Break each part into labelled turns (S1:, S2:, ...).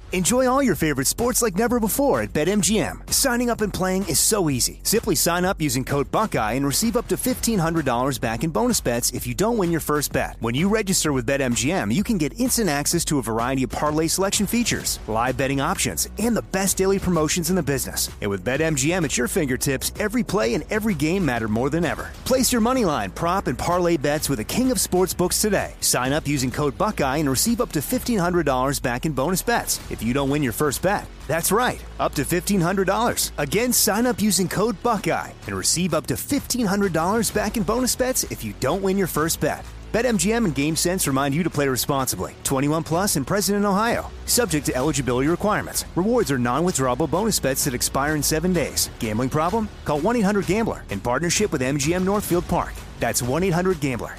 S1: Enjoy all your favorite sports like never before at BetMGM. Signing up and playing is so easy. Simply sign up using code Buckeye and receive up to $1,500 back in bonus bets if you don't win your first bet. When you register with BetMGM, you can get instant access to a variety of parlay selection features, live betting options, and the best daily promotions in the business. And with BetMGM at your fingertips, every play and every game matter more than ever. Place your moneyline, prop, and parlay bets with the king of sportsbooks today. Sign up using code Buckeye and receive up to $1,500 back in bonus bets if you don't win your first bet. That's right, up to $1,500. Again, sign up using code Buckeye and receive up to $1,500 back in bonus bets if you don't win your first bet. BetMGM and GameSense remind you to play responsibly. 21 plus and present in Ohio. Subject to eligibility requirements. Rewards are non-withdrawable bonus bets that expire in 7 days. Gambling problem? Call 1-800-GAMBLER in partnership with MGM Northfield Park. That's 1-800-GAMBLER.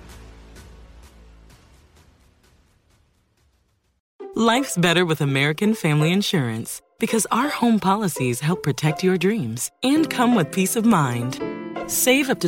S2: Life's better with American Family Insurance because our home policies help protect your dreams and come with peace of mind. Save up to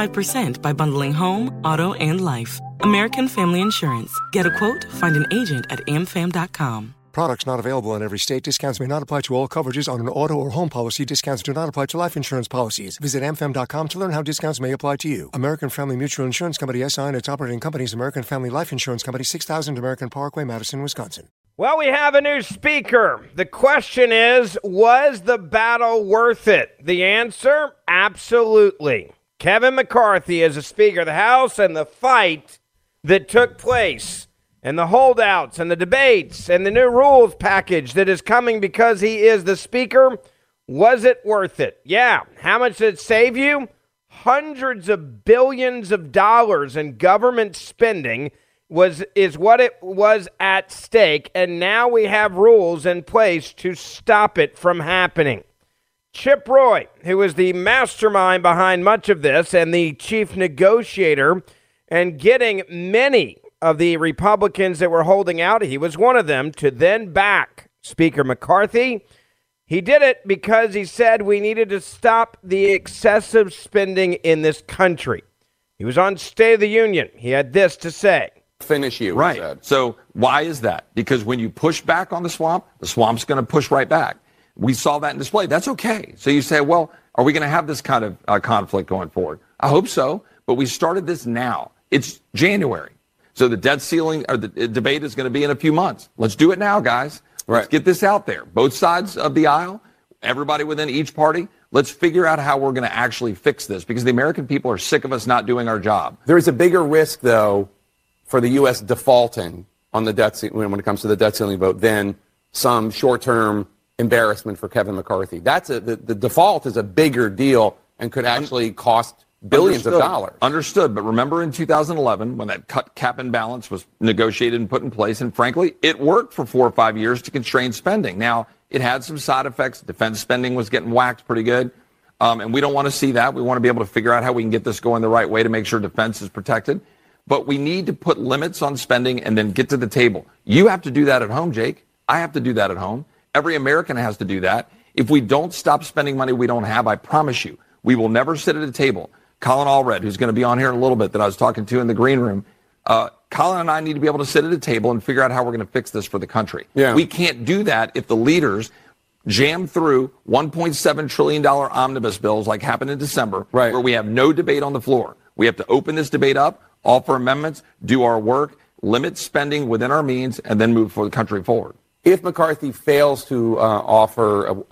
S2: 25% by bundling home, auto, and life. American Family Insurance. Get a quote, find an agent at amfam.com.
S3: Products not available in every state. Discounts may not apply to all coverages on an auto or home policy. Discounts do not apply to life insurance policies. Visit amfam.com to learn how discounts may apply to you. American Family Mutual Insurance Company, SI, and its operating companies, American Family Life Insurance Company, 6000 American Parkway, Madison, Wisconsin.
S4: Well, we have a new speaker. The question is, was the battle worth it? The answer, absolutely. Kevin McCarthy is the Speaker of the House, and the fight that took place and the holdouts and the debates and the new rules package that is coming because he is the Speaker, was it worth it? Yeah. How much did it save you? Hundreds of billions of dollars in government spending is what it was at stake, and now we have rules in place to stop it from happening. Chip Roy, who is the mastermind behind much of this and the chief negotiator and getting many of the Republicans that were holding out, he was one of them, to then back Speaker McCarthy. He did it because he said we needed to stop the excessive spending in this country. He was on State of the Union. He had this to say.
S5: Finish you.
S6: Right. So why is that? Because when you push back on the swamp's going to push right back. We saw that in display. That's okay. So you say, well, are we going to have this kind of conflict going forward? I hope so. But we started this now. It's January. So the debt ceiling or the debate is going to be in a few months. Let's do it now, guys. Let's get this out there. Both sides of the aisle, everybody within each party, let's figure out how we're going to actually fix this because the American people are sick of us not doing our job.
S5: There is a bigger risk, though, for the U.S. defaulting on the debt when it comes to the debt ceiling vote than some short-term embarrassment for Kevin McCarthy. The default is a bigger deal and could actually cost billions of dollars.
S6: Understood. But remember in 2011 when that cap and balance was negotiated and put in place, and frankly, it worked for 4 or 5 years to constrain spending. Now, it had some side effects. Defense spending was getting whacked pretty good. And we don't want to see that. We want to be able to figure out how we can get this going the right way to make sure defense is protected. But we need to put limits on spending and then get to the table. You have to do that at home, Jake. I have to do that at home. Every American has to do that. If we don't stop spending money we don't have, I promise you, we will never sit at a table. Colin Allred, who's going to be on here in a little bit that I was talking to in the green room, Colin and I need to be able to sit at a table and figure out how we're going to fix this for the country. Yeah. We can't do that if the leaders jam through $1.7 trillion omnibus bills like happened in December, where we have no debate on the floor. We have to open this debate up, offer amendments, do our work, limit spending within our means, and then move for the country forward.
S5: If McCarthy fails to offer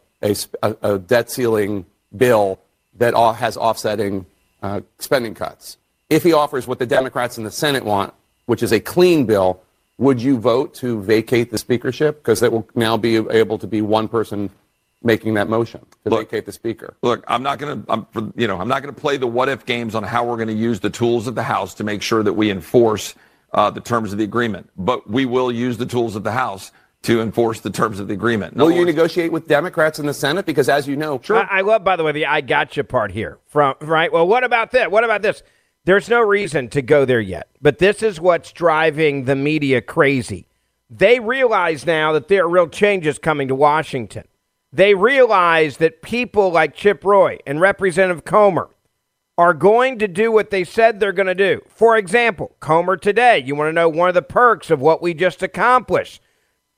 S5: a debt ceiling bill that has offsetting spending cuts, if he offers what the Democrats in the Senate want, which is a clean bill, would you vote to vacate the speakership? Because it will now be able to be one person making that motion to vacate the speaker.
S6: Look, I'm not going to play the what if games on how we're going to use the tools of the House to make sure that we enforce the terms of the agreement. But we will use the tools of the House to enforce the terms of the agreement.
S5: Will you negotiate with Democrats in the Senate? Because as you know,
S4: I love, by the way, the I gotcha part here. Right? Well, what about that? What about this? There's no reason to go there yet. But this is what's driving the media crazy. They realize now that there are real changes coming to Washington. They realize that people like Chip Roy and Representative Comer are going to do what they said they're going to do. For example, Comer today, you want to know one of the perks of what we just accomplished.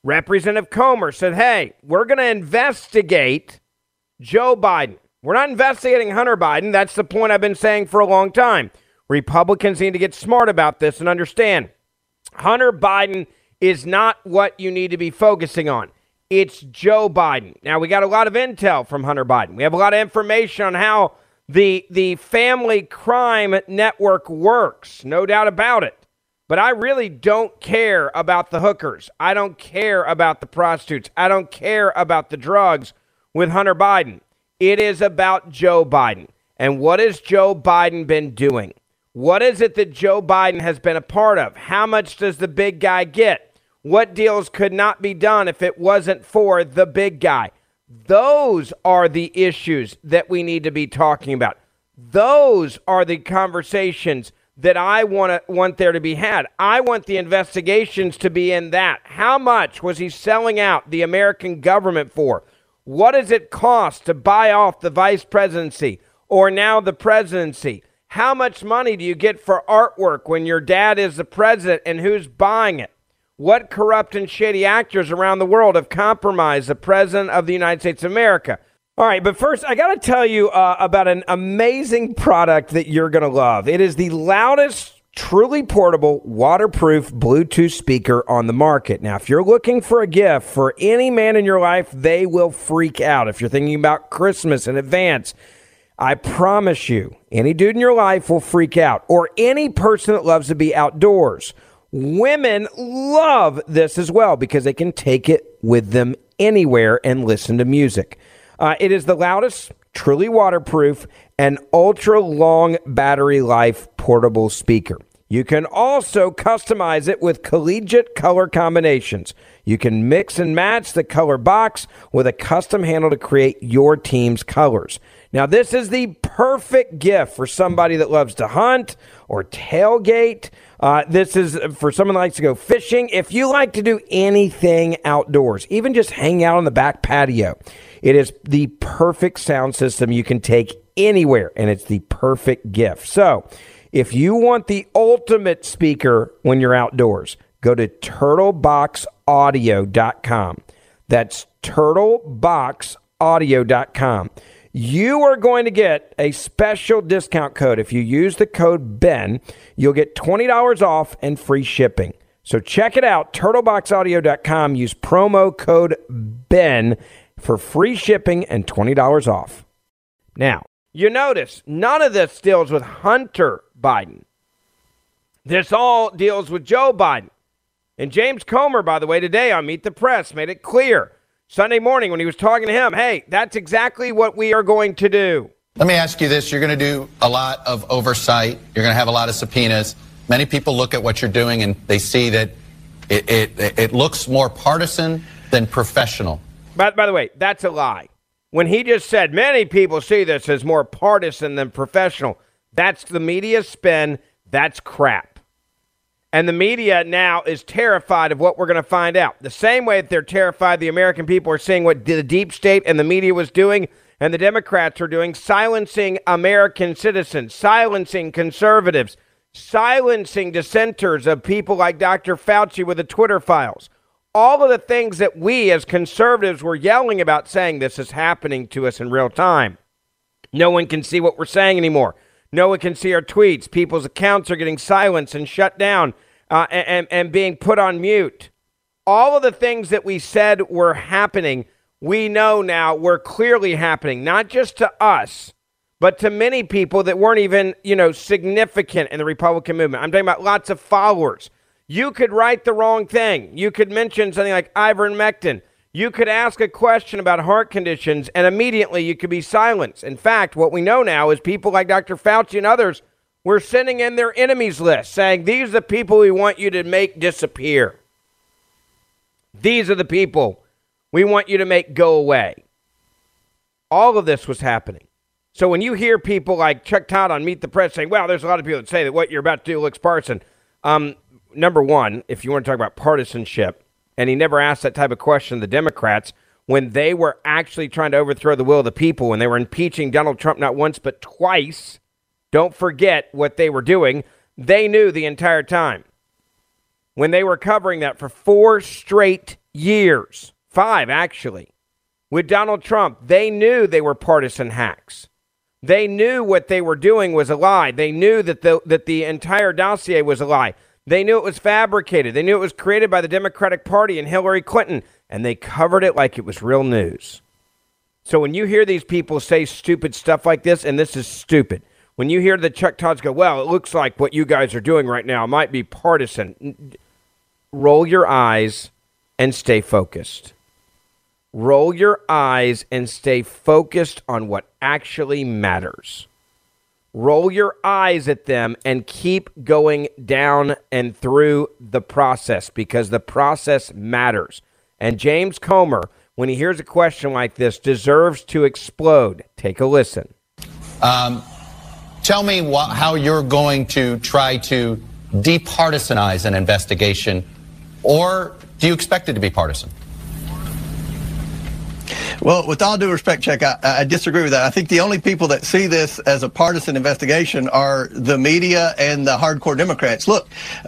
S4: Representative Comer said, hey, we're going to investigate Joe Biden. We're not investigating Hunter Biden. That's the point I've been saying for a long time. Republicans need to get smart about this and understand Hunter Biden is not what you need to be focusing on. It's Joe Biden. Now, we got a lot of intel from Hunter Biden. We have a lot of information on how the family crime network works. No doubt about it. But I really don't care about the hookers. I don't care about the prostitutes. I don't care about the drugs with Hunter Biden. It is about Joe Biden. And what has Joe Biden been doing? What is it that Joe Biden has been a part of? How much does the big guy get? What deals could not be done if it wasn't for the big guy? Those are the issues that we need to be talking about. Those are the conversations that I want there to be had. I want the investigations to be in that. How much was he selling out the American government for? What does it cost to buy off the vice presidency or now the presidency? How much money do you get for artwork when your dad is the president, and who's buying it? What corrupt and shady actors around the world have compromised the president of the United States of America? All right, but first, I got to tell you about an amazing product that you're going to love. It is the loudest, truly portable, waterproof Bluetooth speaker on the market. Now, if you're looking for a gift for any man in your life, they will freak out. If you're thinking about Christmas in advance, I promise you, any dude in your life will freak out, or any person that loves to be outdoors. Women love this as well because they can take it with them anywhere and listen to music. It is the loudest, truly waterproof, and ultra-long battery life portable speaker. You can also customize it with collegiate color combinations. You can mix and match the color box with a custom handle to create your team's colors. Now, this is the perfect gift for somebody that loves to hunt or tailgate. This is for someone that likes to go fishing. If you like to do anything outdoors, even just hang out on the back patio, it is the perfect sound system you can take anywhere, and it's the perfect gift. So, if you want the ultimate speaker when you're outdoors, go to turtleboxaudio.com. That's turtleboxaudio.com. You are going to get a special discount code. If you use the code BEN, you'll get $20 off and free shipping. So check it out, turtleboxaudio.com. Use promo code BEN for free shipping and $20 off. Now, you notice none of this deals with Hunter Biden. This all deals with Joe Biden. And James Comer, by the way, today on Meet the Press made it clear Sunday morning when he was talking to him, hey, that's exactly what we are going to do.
S7: Let me ask you this. You're going to do a lot of oversight. You're going to have a lot of subpoenas. Many people look at what you're doing and they see that it looks more partisan than professional.
S4: By the way, that's a lie. When he just said many people see this as more partisan than professional, that's the media spin. That's crap. And the media now is terrified of what we're going to find out. The same way that they're terrified the American people are seeing what the deep state and the media was doing and the Democrats are doing, silencing American citizens, silencing conservatives, silencing dissenters of people like Dr. Fauci with the Twitter files. All of the things that we as conservatives were yelling about, saying this is happening to us in real time. No one can see what we're saying anymore. No one can see our tweets. People's accounts are getting silenced and shut down and being put on mute. All of the things that we said were happening, we know now were clearly happening, not just to us, but to many people that weren't even, significant in the Republican movement. I'm talking about lots of followers. You could write the wrong thing. You could mention something like ivermectin. You could ask a question about heart conditions, and immediately you could be silenced. In fact, what we know now is people like Dr. Fauci and others were sending in their enemies list, saying, these are the people we want you to make disappear. These are the people we want you to make go away. All of this was happening. So when you hear people like Chuck Todd on Meet the Press saying, well, there's a lot of people that say that what you're about to do looks partisan. Number one, if you want to talk about partisanship, and he never asked that type of question to the Democrats when they were actually trying to overthrow the will of the people, when they were impeaching Donald Trump not once but twice. Don't forget what they were doing. They knew the entire time. When they were covering that for 4 straight years, 5 actually, with Donald Trump, they knew they were partisan hacks. They knew what they were doing was a lie. They knew that the entire dossier was a lie. They knew it was fabricated. They knew it was created by the Democratic Party and Hillary Clinton, and they covered it like it was real news. So when you hear these people say stupid stuff like this, and this is stupid, when you hear the Chuck Todds go, well, it looks like what you guys are doing right now might be partisan, roll your eyes and stay focused. Roll your eyes and stay focused on what actually matters. Roll your eyes at them and keep going down and through the process, because the process matters. And James Comer, when he hears a question like this, deserves to explode. Take a listen.
S7: Tell me how you're going to try to departisanize an investigation, or do you expect it to be partisan?
S8: Well, with all due respect, Chuck, I disagree with that. I think the only people that see this as a partisan investigation are the media and the hardcore Democrats. Look,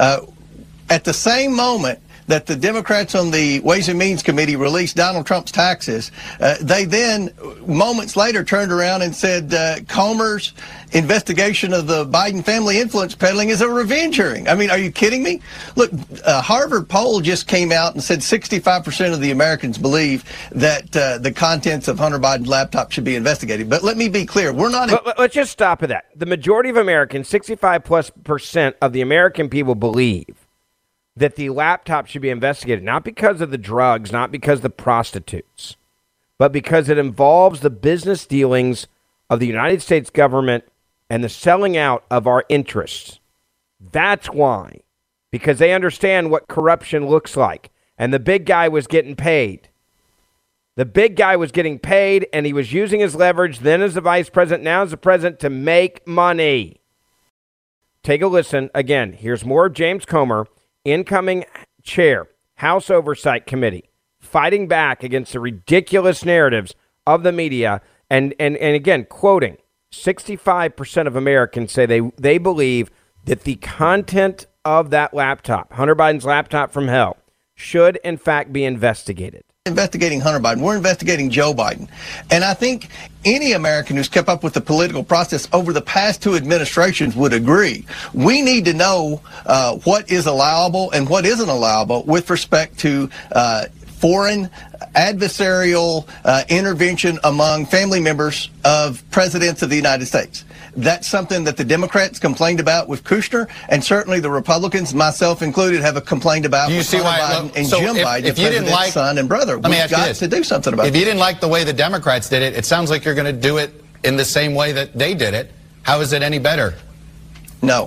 S8: at the same moment that the Democrats on the Ways and Means Committee released Donald Trump's taxes, they then, moments later, turned around and said Comer's investigation of the Biden family influence peddling is a revenge hearing. I mean, are you kidding me? Look, a Harvard poll just came out and said 65% of the Americans believe that the contents of Hunter Biden's laptop should be investigated. But let me be clear, we're not...
S4: Let's just stop at that. The majority of Americans, 65+% of the American people believe that the laptop should be investigated, not because of the drugs, not because of the prostitutes, but because it involves the business dealings of the United States government and the selling out of our interests. That's why. Because they understand what corruption looks like. And the big guy was getting paid. The big guy was getting paid, and he was using his leverage then as the vice president, now as the president, to make money. Take a listen. Again, here's more of James Comer, incoming chair, House Oversight Committee, fighting back against the ridiculous narratives of the media. And again, quoting, 65% of Americans say they believe that the content of that laptop, Hunter Biden's laptop from hell, should in fact be investigated.
S8: Investigating Hunter Biden. We're investigating Joe Biden. And I think any American who's kept up with the political process over the past 2 administrations would agree. We need to know what is allowable and what isn't allowable with respect to foreign adversarial intervention among family members of presidents of the United States. That's something that the Democrats complained about with Kushner, and certainly the Republicans, myself included, have complained about with Hunter Biden and Jim Biden, the president's son and brother. We've got to do something about it.
S7: If you didn't like the way the Democrats did it, it sounds like you're going to do it in the same way that they did it. How is it any better?
S8: No,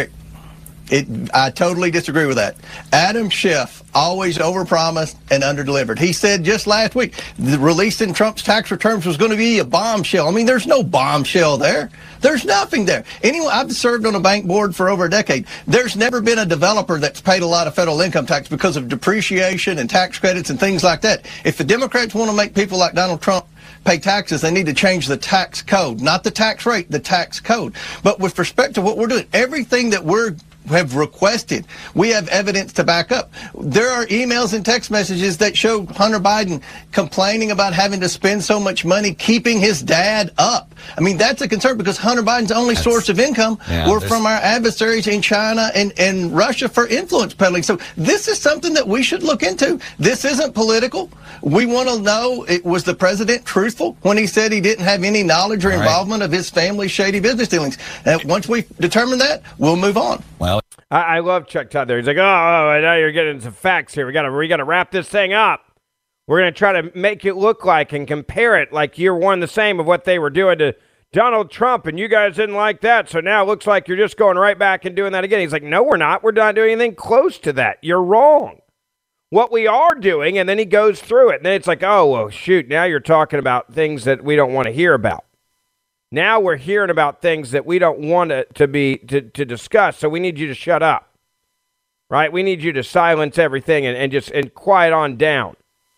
S8: I totally disagree with that. Adam Schiff always overpromised and underdelivered. He said just last week, the releasing Trump's tax returns was going to be a bombshell. I mean, there's no bombshell there. There's nothing there. Anyway, I've served on a bank board for over a decade. There's never been a developer that's paid a lot of federal income tax because of depreciation and tax credits and things like that. If the Democrats want to make people like Donald Trump pay taxes, they need to change the tax code, not the tax rate, the tax code. But with respect to what we're doing, everything that have requested, we have evidence to back up. There are emails and text messages that show Hunter Biden complaining about having to spend so much money keeping his dad up. I mean, that's a concern because Hunter Biden's only source of income were from our adversaries in China and Russia for influence peddling. So this is something that we should look into. This isn't political. We want to know, was the president truthful when he said he didn't have any knowledge or involvement of his family's shady business dealings? Once we determine that, we'll move on.
S7: Well,
S4: I love Chuck Todd there. He's like, oh, now you're getting some facts here. We got to wrap this thing up. We're going to try to make it look like and compare it like year one the same of what they were doing to Donald Trump, and you guys didn't like that, so now it looks like you're just going right back and doing that again. He's like, no, we're not. We're not doing anything close to that. You're wrong. What we are doing, and then he goes through it, and then it's like, oh, well, shoot, now you're talking about things that we don't want to hear about. Now we're hearing about things that we don't want to discuss, so we need you to shut up, right? We need you to silence everything and just quiet on down.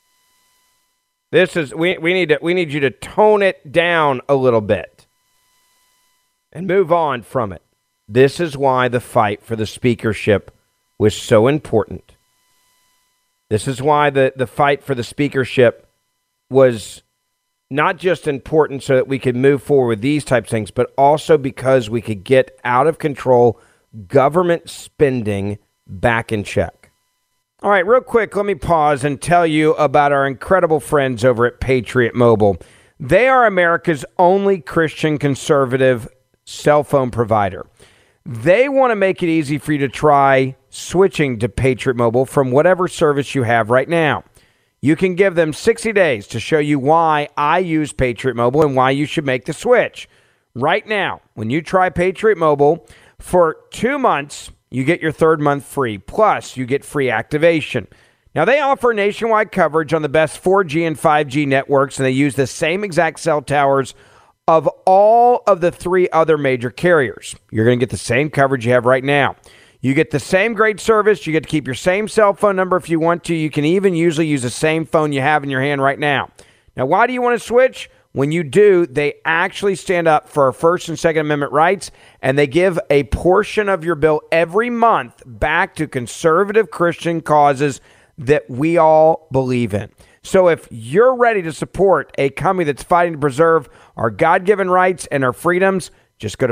S4: We need you to tone it down a little bit and move on from it. This is why the fight for the speakership was so important. This is why the fight for the speakership was not just important so that we could move forward with these types of things, but also because we could get out of control government spending back in check. All right, real quick, let me pause and tell you about our incredible friends over at Patriot Mobile. They are America's only Christian conservative cell phone provider. They want to make it easy for you to try switching to Patriot Mobile from whatever service you have right now. You can give them 60 days to show you why I use Patriot Mobile and why you should make the switch. Right now, when you try Patriot Mobile for 2 months, you get your third month free. Plus, you get free activation. Now, they offer nationwide coverage on the best 4G and 5G networks, and they use the same exact cell towers of all of the 3 other major carriers. You're going to get the same coverage you have right now. You get the same great service. You get to keep your same cell phone number if you want to. You can even usually use the same phone you have in your hand right now. Now, why do you want to switch? When you do, they actually stand up for our First and Second Amendment rights, and they give a portion of your bill every month back to conservative Christian causes that we all believe in. So if you're ready to support a company that's fighting to preserve our God-given rights and our freedoms, just go to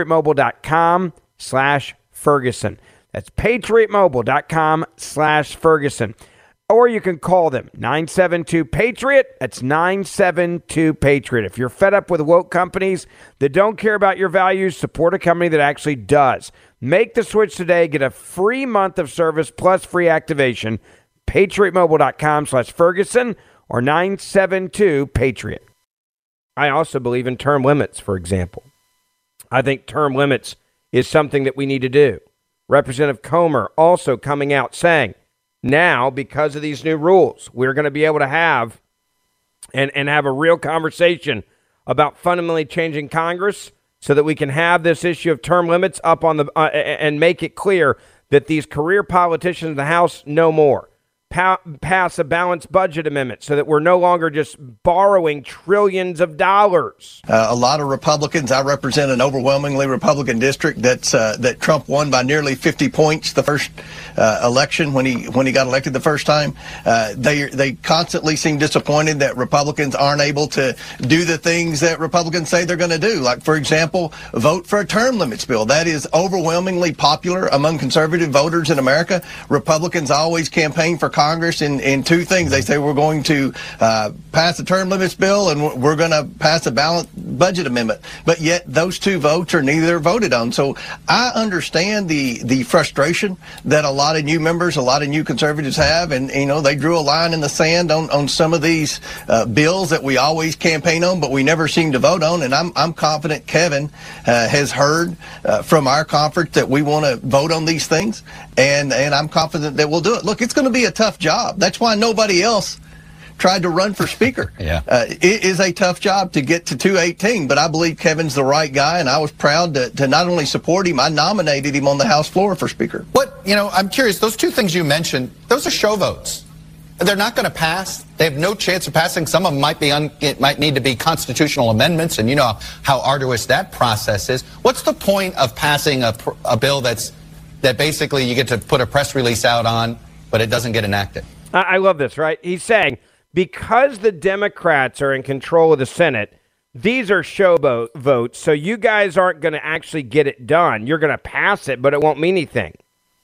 S4: patriotmobile.com/Ferguson. That's patriotmobile.com/Ferguson. Or you can call them 972-PATRIOT. That's 972-PATRIOT. If you're fed up with woke companies that don't care about your values, support a company that actually does. Make the switch today. Get a free month of service plus free activation. patriotmobile.com/Ferguson or 972-PATRIOT. I also believe in term limits, for example. I think term limits is something that we need to do. Representative Comer also coming out saying, now, because of these new rules, we're going to be able to have and have a real conversation about fundamentally changing Congress so that we can have this issue of term limits up on the and make it clear that these career politicians in the House no more. Pass a balanced budget amendment so that we're no longer just borrowing trillions of dollars.
S8: A lot of Republicans, I represent an overwhelmingly Republican district that Trump won by nearly 50 points the first election when he got elected the first time. They constantly seem disappointed that Republicans aren't able to do the things that Republicans say they're going to do. Like, for example, vote for a term limits bill. That is overwhelmingly popular among conservative voters in America. Republicans always campaign for Congress in 2 things. They say we're going to pass a term limits bill and we're going to pass a balanced budget amendment. But yet those 2 votes are neither voted on. So I understand the frustration that a lot of new members, a lot of new conservatives have. And, you know, they drew a line in the sand on some of these bills that we always campaign on, but we never seem to vote on. And I'm confident Kevin has heard from our conference that we want to vote on these things. And I'm confident that we'll do it. Look, it's going to be a tough job. That's why nobody else tried to run for speaker. Yeah. It is a tough job to get to 218, but I believe Kevin's the right guy, and I was proud to not only support him, I nominated him on the House floor for speaker.
S7: I'm curious, those 2 things you mentioned, those are show votes. They're not going to pass. They have no chance of passing. Some of them might need to be constitutional amendments, and you know how arduous that process is. What's the point of passing a bill that basically you get to put a press release out on, but it doesn't get enacted?
S4: I love this, right? He's saying because the Democrats are in control of the Senate, these are show votes, so you guys aren't going to actually get it done. You're going to pass it, but it won't mean anything.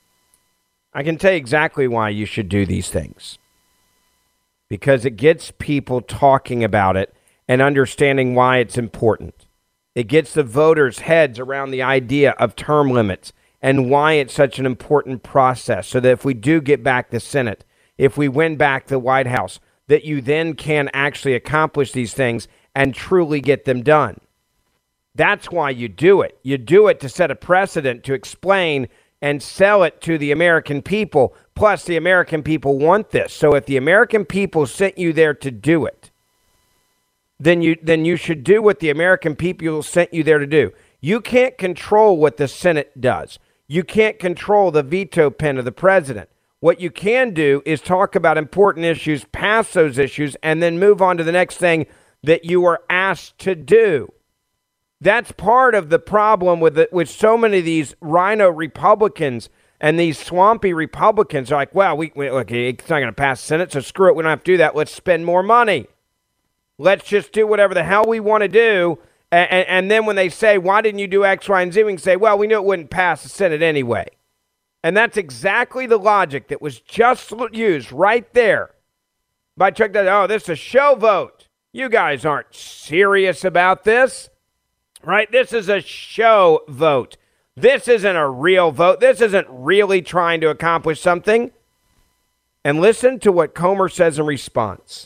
S4: I can tell you exactly why you should do these things. Because it gets people talking about it and understanding why it's important. It gets the voters' heads around the idea of term limits and why it's such an important process, so that if we do get back the Senate, if we win back the White House, that you then can actually accomplish these things and truly get them done. That's why you do it. You do it to set a precedent, to explain and sell it to the American people. Plus, the American people want this. So if the American people sent you there to do it, then you should do what the American people sent you there to do. You can't control what the Senate does. You can't control the veto pen of the president. What you can do is talk about important issues, pass those issues, and then move on to the next thing that you were asked to do. That's part of the problem with so many of these rhino Republicans And these swampy Republicans are like, well, look, it's not going to pass the Senate, so screw it. We don't have to do that. Let's spend more money. Let's just do whatever the hell we want to do. And then when they say, why didn't you do X, Y, and Z, we can say, well, we knew it wouldn't pass the Senate anyway. And that's exactly the logic that was just used right there by Chuck Daly. Oh, this is a show vote. You guys aren't serious about this, right? This is a show vote. This isn't a real vote. This isn't really trying to accomplish something. And listen to what Comer says in response.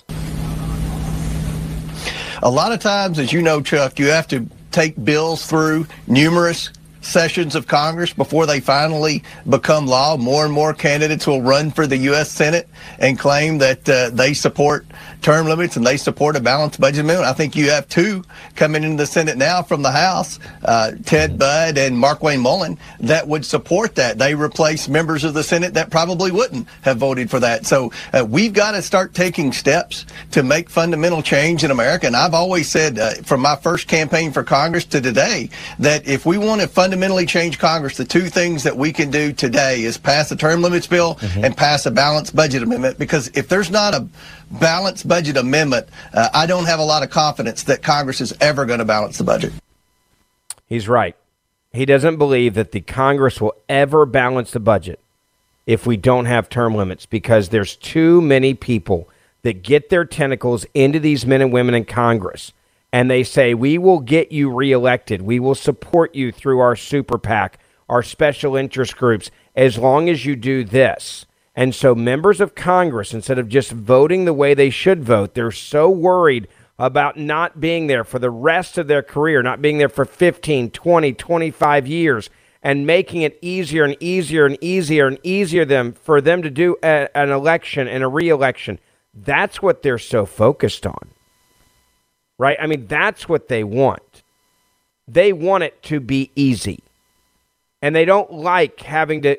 S8: A lot of times, as you know, Chuck, you have to take bills through numerous sessions of Congress before they finally become law. More and more candidates will run for the U.S. Senate and claim that they support term limits and they support a balanced budget amendment. I think you have two coming into the Senate now from the House, Ted Budd and Markwayne Mullin, that would support that. They replace members of the Senate that probably wouldn't have voted for that. So we've got to start taking steps to make fundamental change in America. And I've always said from my first campaign for Congress to today that if we want to fundamentally change Congress, the two things that we can do today is pass a term limits bill and pass a balanced budget amendment. Because if there's not a balanced budget amendment, I don't have a lot of confidence that Congress is ever going to balance the budget.
S4: He's right. He doesn't believe that the Congress will ever balance the budget if we don't have term limits, because there's too many people that get their tentacles into these men and women in Congress, and they say, we will get you reelected. We will support you through our super PAC, our special interest groups, as long as you do this. And so members of Congress, instead of just voting the way they should vote, they're so worried about not being there for the rest of their career, not being there for 15, 20, 25 years, and making it easier and easier and easier and easier for them to do an election and a re-election. That's what they're so focused on, right? I mean, that's what they want. They want it to be easy. And they don't like having to,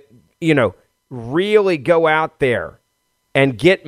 S4: really go out there and get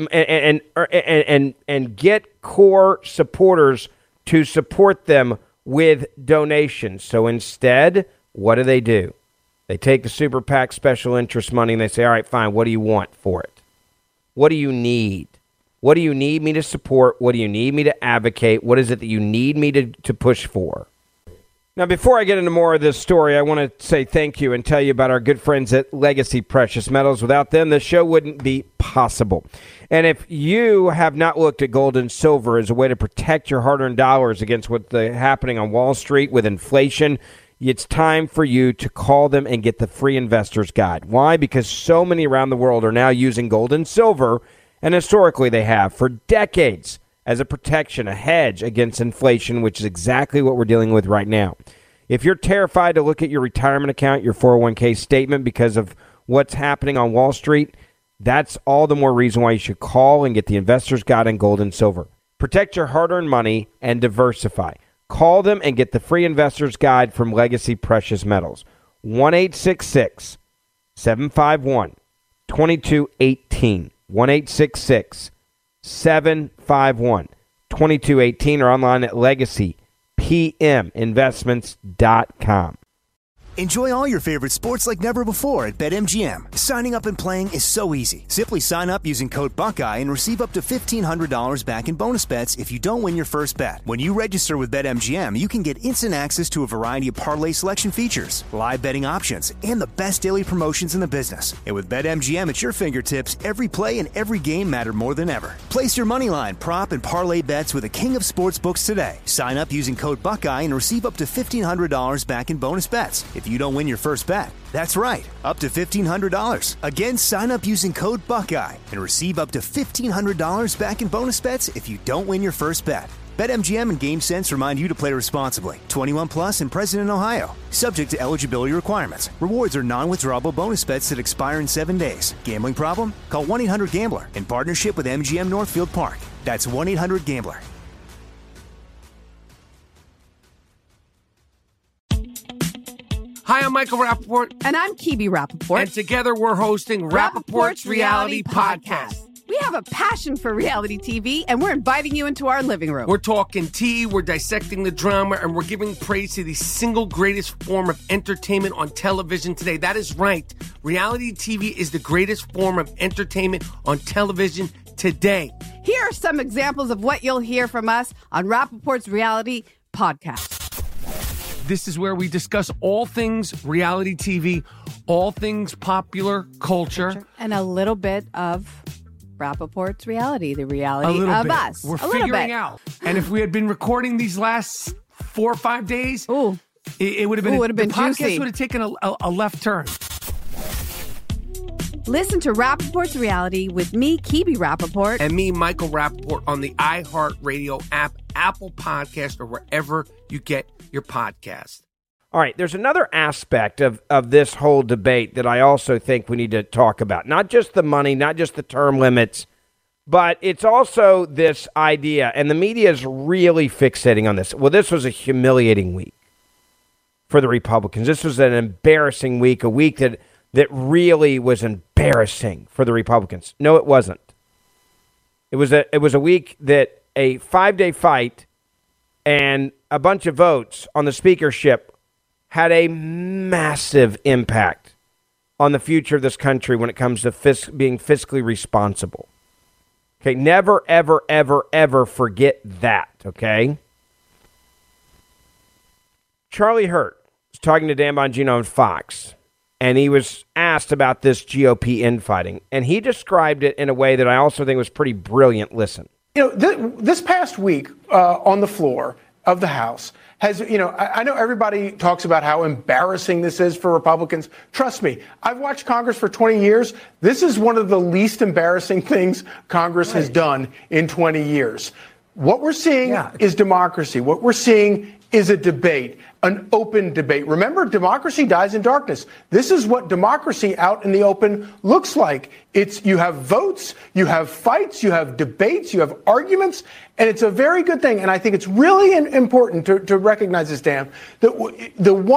S4: and get core supporters to support them with donations. So instead, what do? They take the super PAC special interest money and they say, all right, fine, what do you want for it? What do you need? What do you need me to support? What do you need me to advocate? What is it that you need me to push for? Now, before I get into more of this story, I want to say thank you and tell you about our good friends at Legacy Precious Metals. Without them, the show wouldn't be possible. And if you have not looked at gold and silver as a way to protect your hard-earned dollars against what's happening on Wall Street with inflation, it's time for you to call them and get the free investor's guide. Why? Because so many around the world are now using gold and silver, and historically they have for decades, as a protection, a hedge against inflation, which is exactly what we're dealing with right now. If you're terrified to look at your retirement account, your 401k statement because of what's happening on Wall Street, that's all the more reason why you should call and get the Investor's Guide on gold and silver. Protect your hard-earned money and diversify. Call them and get the free Investor's Guide from Legacy Precious Metals. 1-866-751-2218. 1-866-751-2218 or online at legacypminvestments.com.
S1: Enjoy all your favorite sports like never before at BetMGM. Signing up and playing is so easy. Simply sign up using code Buckeye and receive up to $1,500 back in bonus bets if you don't win your first bet. When you register with BetMGM, you can get instant access to a variety of parlay selection features, live betting options, and the best daily promotions in the business. And with BetMGM at your fingertips, every play and every game matter more than ever. Place your moneyline, prop, and parlay bets with the king of sportsbooks today. Sign up using code Buckeye and receive up to $1,500 back in bonus bets if you don't win your first bet. That's right, up to $1,500. Again, sign up using code Buckeye and receive up to $1,500 back in bonus bets if you don't win your first bet. BetMGM and GameSense remind you to play responsibly. 21 plus and present in Ohio. Subject to eligibility requirements. Rewards are non-withdrawable bonus bets that expire in 7 days. Gambling problem? Call 1-800-GAMBLER in partnership with MGM Northfield Park. That's 1-800-GAMBLER.
S9: Hi, I'm Michael Rappaport.
S10: And I'm Kibi Rappaport.
S9: And together we're hosting Rappaport's Reality Podcast.
S10: We have a passion for reality TV, and we're inviting you into our living room.
S9: We're talking tea, we're dissecting the drama, and we're giving praise to the single greatest form of entertainment on television today. That is right. Reality TV is the greatest form of entertainment on television today.
S10: Here are some examples of what you'll hear from us on Rappaport's Reality Podcast.
S9: This is where we discuss all things reality TV, all things popular culture.
S10: And a little bit of Rappaport's reality, the reality of
S9: bit.
S10: us.
S9: We're figuring out. And if we had been recording these last 4 or 5 days, it would have been,
S10: the
S9: podcast
S10: juicy.
S9: would have taken a left turn.
S10: Listen to Rappaport's Reality with me, Kibi Rappaport.
S9: And me, Michael Rappaport, on the iHeartRadio app, Apple Podcast, or wherever you get your podcast.
S4: All right, there's another aspect of this whole debate that I also think we need to talk about. Not just the money, not just the term limits, but it's also this idea, and the media is really fixating on this. Well, this was a humiliating week for the Republicans. This was an embarrassing week, a week that really was embarrassing for the Republicans. No, it wasn't. It was a week that a 5-day fight and a bunch of votes on the speakership had a massive impact on the future of this country when it comes to being fiscally responsible. Okay, never, ever, ever, ever forget that, okay? Charlie Hurt was talking to Dan Bongino on Fox, and he was asked about this GOP infighting, and he described it in a way that I also think was pretty brilliant. Listen.
S11: This past week on the floor of the House has, I know everybody talks about how embarrassing this is for Republicans. Trust me, I've watched Congress for 20 years. This is one of the least embarrassing things Congress has done in 20 years. What we're seeing is democracy. What we're seeing is a debate, an open debate. Remember, democracy dies in darkness. This is what democracy out in the open looks like. You have votes, you have fights, you have debates, you have arguments, and it's a very good thing. And I think it's really important to recognize this, Dan, that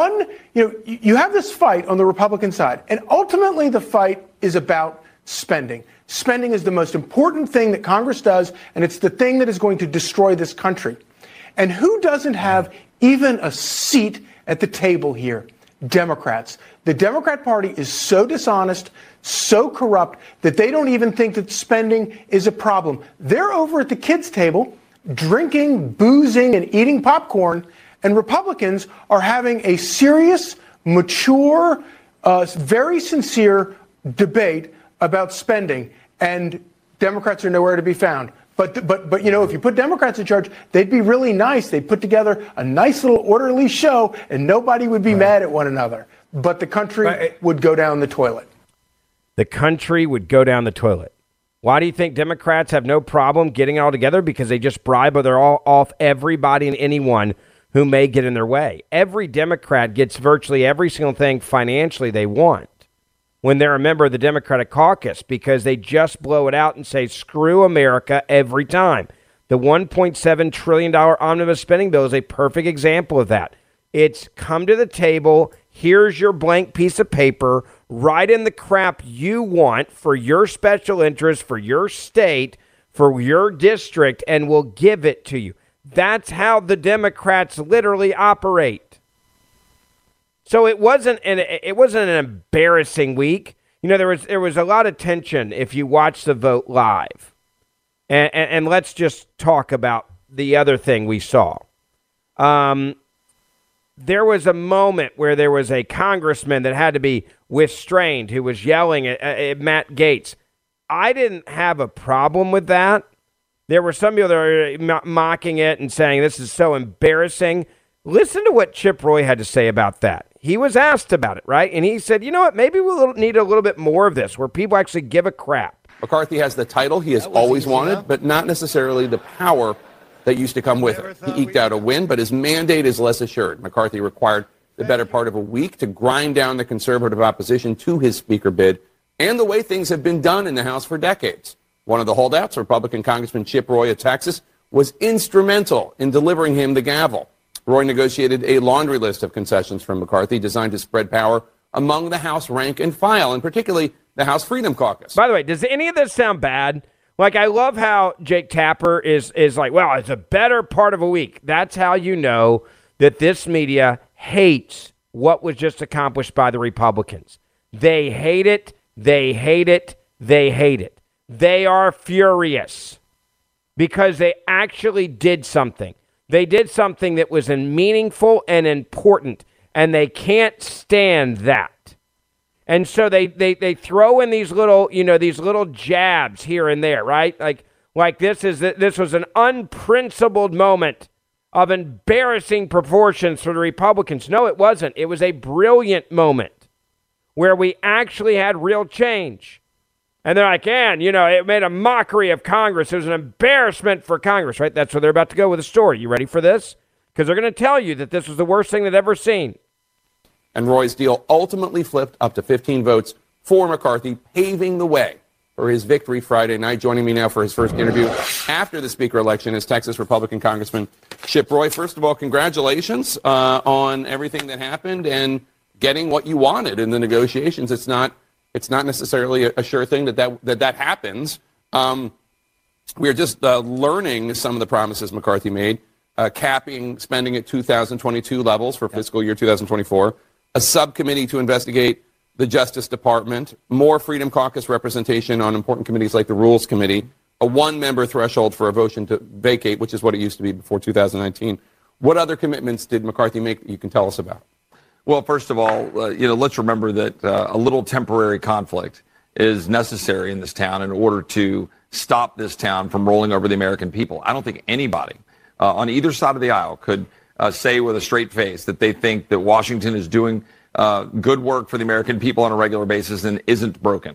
S11: you have this fight on the Republican side, and ultimately the fight is about spending. Spending is the most important thing that Congress does, and it's the thing that is going to destroy this country. And who doesn't have even a seat at the table here? Democrats. The Democrat Party is so dishonest, so corrupt, that they don't even think that spending is a problem. They're over at the kids' table drinking, boozing, and eating popcorn, and Republicans are having a serious, mature, very sincere debate about spending, and Democrats are nowhere to be found. But if you put Democrats in charge, they'd be really nice. They'd put together a nice little orderly show, and nobody would be mad at one another. But the country would go down the toilet.
S4: The country would go down the toilet. Why do you think Democrats have no problem getting it all together? Because they just bribe or they're all off everybody and anyone who may get in their way. Every Democrat gets virtually every single thing financially they want when they're a member of the Democratic caucus, because they just blow it out and say, screw America every time. The $1.7 trillion omnibus spending bill is a perfect example of that. It's come to the table, here's your blank piece of paper, write in the crap you want for your special interest, for your state, for your district, and we'll give it to you. That's how the Democrats literally operate. So it wasn't an embarrassing week. There was a lot of tension if you watch the vote live. And let's just talk about the other thing we saw. There was a moment where there was a congressman that had to be restrained who was yelling at Matt Gaetz. I didn't have a problem with that. There were some people that were mocking it and saying this is so embarrassing. Listen to what Chip Roy had to say about that. He was asked about it, right? And he said, you know what, maybe we'll need a little bit more of this where people actually give a crap.
S5: McCarthy has the title he has always wanted, but not necessarily the power that used to come with it. He eked out a win, but his mandate is less assured. McCarthy required the better part of a week to grind down the conservative opposition to his speaker bid and the way things have been done in the House for decades. One of the holdouts, Republican Congressman Chip Roy of Texas, was instrumental in delivering him the gavel. Roy negotiated a laundry list of concessions from McCarthy designed to spread power among the House rank and file, and particularly the House Freedom Caucus.
S4: By the way, does any of this sound bad? Like, I love how Jake Tapper is like, well, it's a better part of a week. That's how you know that this media hates what was just accomplished by the Republicans. They hate it. They hate it. They hate it. They are furious because they actually did something. They did something that was meaningful and important, and they can't stand that. And so they throw in these little jabs here and there, right? Like this was an unprincipled moment of embarrassing proportions for the Republicans. No, it wasn't. It was a brilliant moment where we actually had real change. And they're like, it made a mockery of Congress. It was an embarrassment for Congress, right? That's where they're about to go with the story. You ready for this? Because they're going to tell you that this was the worst thing they've ever seen.
S5: And Roy's deal ultimately flipped up to 15 votes for McCarthy, paving the way for his victory Friday night. Joining me now for his first interview after the Speaker election is Texas Republican Congressman Chip Roy. First of all, congratulations on everything that happened and getting what you wanted in the negotiations. It's not necessarily a sure thing that happens. We're just learning some of the promises McCarthy made, capping spending at 2022 levels for fiscal year 2024. A subcommittee to investigate the Justice Department, more Freedom Caucus representation on important committees like the Rules Committee, a one-member threshold for a motion to vacate, which is what it used to be before 2019. What other commitments did McCarthy make that you can tell us about?
S6: Well, first of all, let's remember that a little temporary conflict is necessary in this town in order to stop this town from rolling over the American people. I don't think anybody on either side of the aisle could say with a straight face that they think that Washington is doing good work for the American people on a regular basis and isn't broken.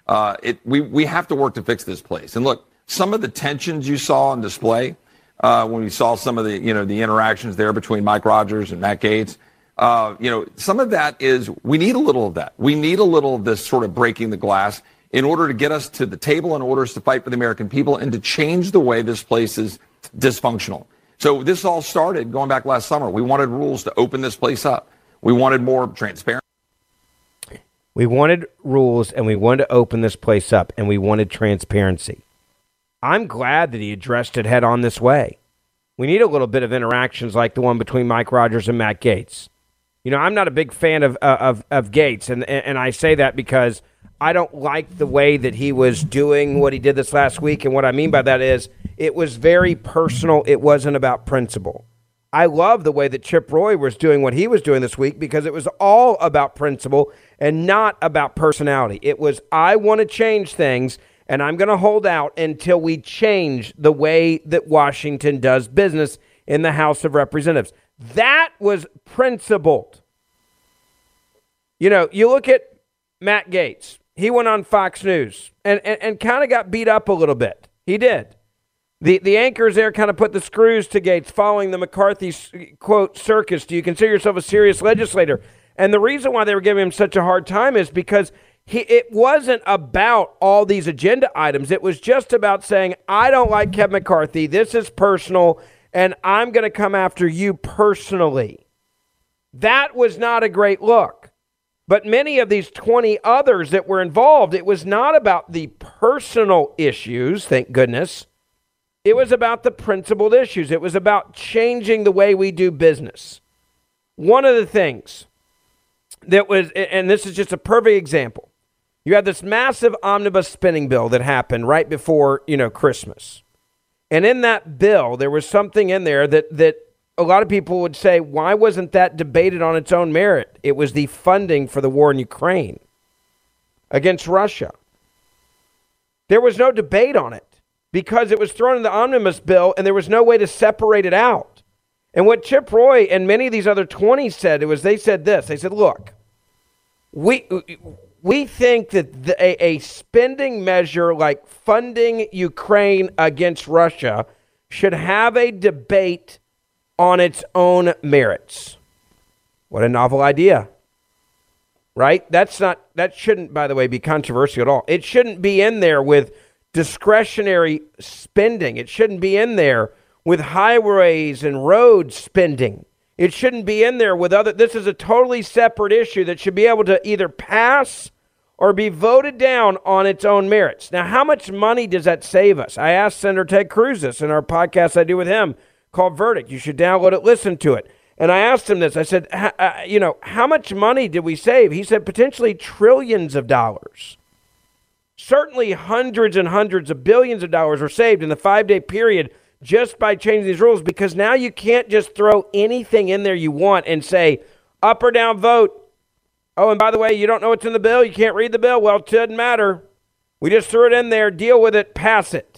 S6: We have to work to fix this place. And look, some of the tensions you saw on display when we saw some of the interactions there between Mike Rogers and Matt Gaetz, some of that is we need a little of that. We need a little of this sort of breaking the glass in order to get us to the table, in order to fight for the American people and to change the way this place is dysfunctional. So this all started going back last summer. We wanted rules to open this place up. We wanted more transparency.
S4: We wanted rules, and we wanted to open this place up, and we wanted transparency. I'm glad that he addressed it head on this way. We need a little bit of interactions like the one between Mike Rogers and Matt Gaetz. I'm not a big fan of Gaetz, and I say that because I don't like the way that he was doing what he did this last week, and what I mean by that is it was very personal. It wasn't about principle. I love the way that Chip Roy was doing what he was doing this week because it was all about principle and not about personality. It was, I want to change things, and I'm going to hold out until we change the way that Washington does business in the House of Representatives. That was principled. You look at Matt Gaetz. He went on Fox News and kind of got beat up a little bit. He did. The anchors there kind of put the screws to Gaetz following the McCarthy, quote, circus. Do you consider yourself a serious legislator? And the reason why they were giving him such a hard time is because it wasn't about all these agenda items. It was just about saying, I don't like Kevin McCarthy. This is personal, and I'm going to come after you personally. That was not a great look. But many of these 20 others that were involved, it was not about the personal issues, thank goodness. It was about the principled issues. It was about changing the way we do business. One of the things that was, and this is just a perfect example, you had this massive omnibus spending bill that happened right before, Christmas. And in that bill, there was something in there that a lot of people would say, why wasn't that debated on its own merit? It was the funding for the war in Ukraine against Russia. There was no debate on it because it was thrown in the omnibus bill and there was no way to separate it out. And what Chip Roy and many of these other 20 said, they said this. They said, look, we think that a spending measure like funding Ukraine against Russia should have a debate on its own merits. What a novel idea, right? That shouldn't, by the way, be controversial at all. It shouldn't be in there with discretionary spending. It shouldn't be in there with highways and road spending. It shouldn't be in there with this is a totally separate issue that should be able to either pass or be voted down on its own merits. Now, how much money does that save us? I asked Senator Ted Cruz this in our podcast I do with him called Verdict. You should download it, listen to it. And I asked him this. I said, how much money did we save? He said potentially trillions of dollars. Certainly hundreds and hundreds of billions of dollars were saved in the 5-day period just by changing these rules, because now you can't just throw anything in there you want and say, up or down vote. Oh, and by the way, you don't know what's in the bill? You can't read the bill? Well, it doesn't matter. We just threw it in there. Deal with it. Pass it.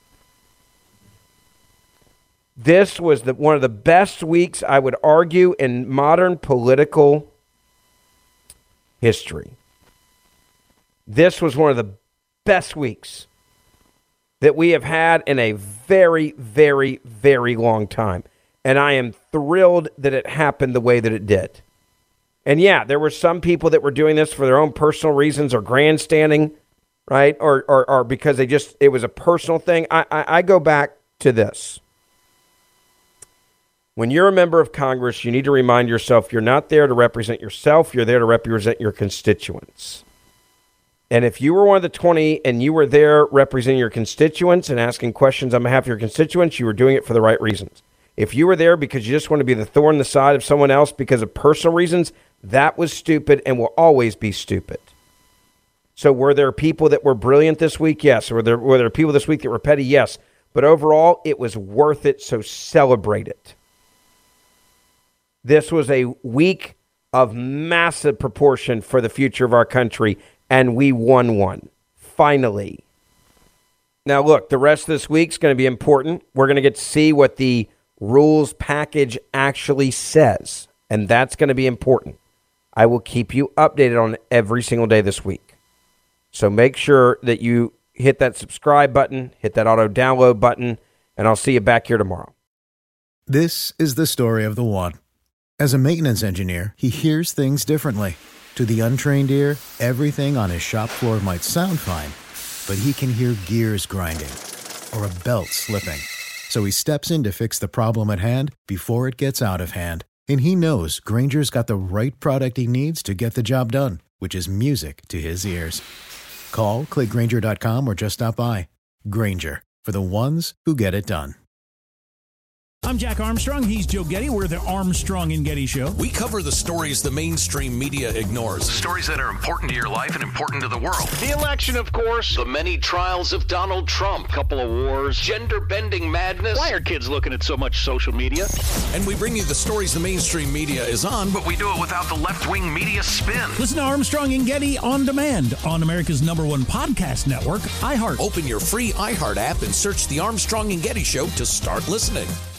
S4: This was one of the best weeks, I would argue, in modern political history. This was one of the best weeks that we have had in a very, very, very long time. And I am thrilled that it happened the way that it did. And yeah, there were some people that were doing this for their own personal reasons or grandstanding, right? Or because it was a personal thing. I go back to this. When you're a member of Congress, you need to remind yourself you're not there to represent yourself. You're there to represent your constituents. And if you were one of the 20 and you were there representing your constituents and asking questions on behalf of your constituents, you were doing it for the right reasons. If you were there because you just want to be the thorn in the side of someone else because of personal reasons, that was stupid and will always be stupid. So were there people that were brilliant this week? Yes. Were there people this week that were petty? Yes. But overall, it was worth it, so celebrate it. This was a week of massive proportion for the future of our country, and we won one, finally. Now, look, the rest of this week's going to be important. We're going to get to see what the rules package actually says, and that's going to be important. I will keep you updated on it every single day this week. So make sure that you hit that subscribe button, hit that auto download button, and I'll see you back here tomorrow.
S12: This is the story of the one. As a maintenance engineer, he hears things differently. To the untrained ear, everything on his shop floor might sound fine, but he can hear gears grinding or a belt slipping. So he steps in to fix the problem at hand before it gets out of hand. And he knows Grainger's got the right product he needs to get the job done, which is music to his ears. Call, click Grainger.com, or just stop by. Grainger, for the ones who get it done.
S13: I'm Jack Armstrong. He's Joe Getty. We're the Armstrong and Getty Show.
S14: We cover the stories the mainstream media ignores. Stories that are important to your life and important to the world.
S15: The election, of course.
S14: The many trials of Donald Trump.
S15: Couple of wars.
S14: Gender-bending madness.
S15: Why are kids looking at so much social media?
S14: And we bring you the stories the mainstream media is on, but we do it without the left-wing media spin.
S13: Listen to Armstrong and Getty on demand on America's #1 podcast network, iHeart.
S14: Open your free iHeart app and search the Armstrong and Getty Show to start listening.